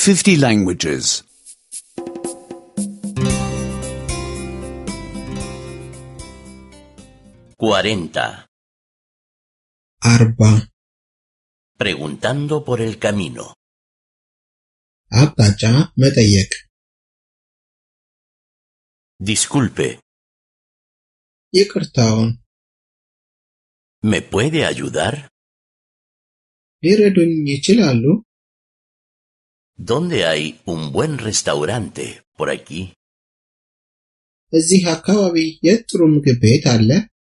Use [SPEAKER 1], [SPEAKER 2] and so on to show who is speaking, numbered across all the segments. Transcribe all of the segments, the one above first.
[SPEAKER 1] 50 languages.
[SPEAKER 2] 40.
[SPEAKER 3] 40
[SPEAKER 2] Preguntando por el camino.
[SPEAKER 3] አቅጣጫ መጠየቅ
[SPEAKER 2] Disculpe,
[SPEAKER 3] ይቅርታውን
[SPEAKER 2] ¿me puede ayudar?
[SPEAKER 3] ሊረዱኝ ይችላሉ?
[SPEAKER 2] ¿Dónde hay un buen restaurante por aquí?
[SPEAKER 3] እዚህ አካባቢ የጥሩ ምግብ ቤት አለ?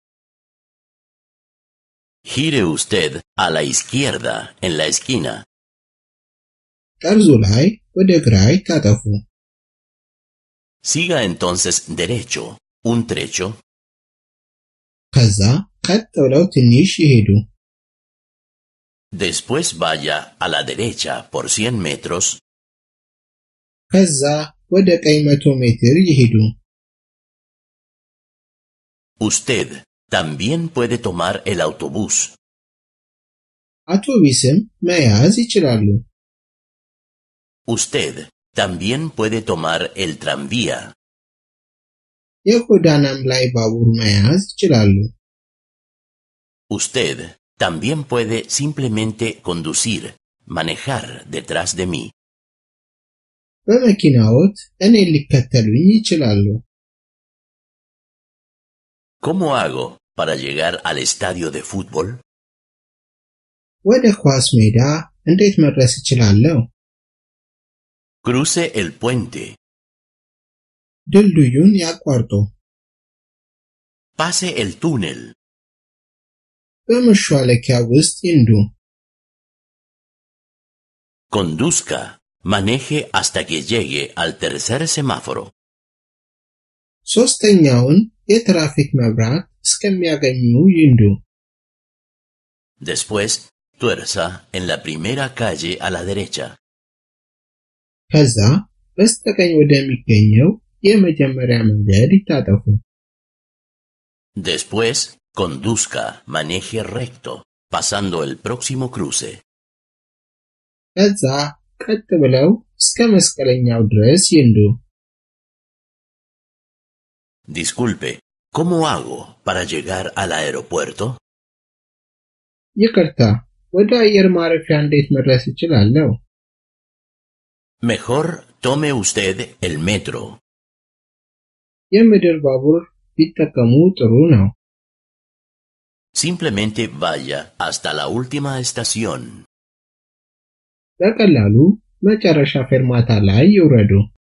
[SPEAKER 2] Gire usted a la izquierda en la esquina.
[SPEAKER 3] ጠርዙ ላይ ወደ ግራ ይታጠፉ።
[SPEAKER 2] Siga entonces derecho, un trecho.
[SPEAKER 3] ከዛ ቀጥ ብለው ትንሽ ይሄዱ።
[SPEAKER 2] Después vaya a la derecha por 100 metros.
[SPEAKER 3] ከዛ ወደ ቀኝ 100 ሜትር ይሄዱ።
[SPEAKER 2] Usted también puede tomar el autobús.
[SPEAKER 3] አውቶቡስም መያዝ ይችላሉ።
[SPEAKER 2] Usted también puede tomar el tranvía.
[SPEAKER 3] የጎዳናም ላይ ባቡር መያዝ ይችላሉ።
[SPEAKER 2] Usted también puede simplemente conducir, manejar detrás de mí.
[SPEAKER 3] በመኪናዎት እኔን ሊከተሉኝ ይችላሉ።
[SPEAKER 2] ¿Cómo hago para llegar al estadio de fútbol?
[SPEAKER 3] ወደ ኳስ ሜዳ እንዴት መድረስ እችላለሁ?
[SPEAKER 2] Cruce el puente.
[SPEAKER 3] ድልድዩን ያቋርጡ።
[SPEAKER 2] Pase el túnel.
[SPEAKER 3] በመሿለኪያ ውስጥ ይንዱ።
[SPEAKER 2] Conduzca, maneje hasta que llegue al tercer semáforo.
[SPEAKER 3] ሶስተኛውን የትራፊክ መብራት እስከሚያገኙ ይንዱ።
[SPEAKER 2] Después, tuerza en la primera calle a la derecha.
[SPEAKER 3] ከዛ በስተቀኝ ወደሚገኘው የመጀመሪያ መንገድ ይታጠፉ።
[SPEAKER 2] Después, conduzca, maneje recto, pasando el próximo cruce.
[SPEAKER 3] ከዛ ቀጥ ብለው እስከ መስቀለኛው ድረስ ይንዱ።
[SPEAKER 2] Disculpe, ¿cómo hago para llegar al aeropuerto?
[SPEAKER 3] ይቅርታ፣ ወደ አየር ማረፊያ እንዴት መድረስ እችላለሁ?
[SPEAKER 2] Mejor tome usted el metro.
[SPEAKER 3] የምድር ባቡር ቢጠቀሙ ጥሩ ነው።
[SPEAKER 2] Simplemente vaya hasta la última estación.
[SPEAKER 3] በቀላሉ መጨረሻ ፌርማታ ላይ ይውረዱ።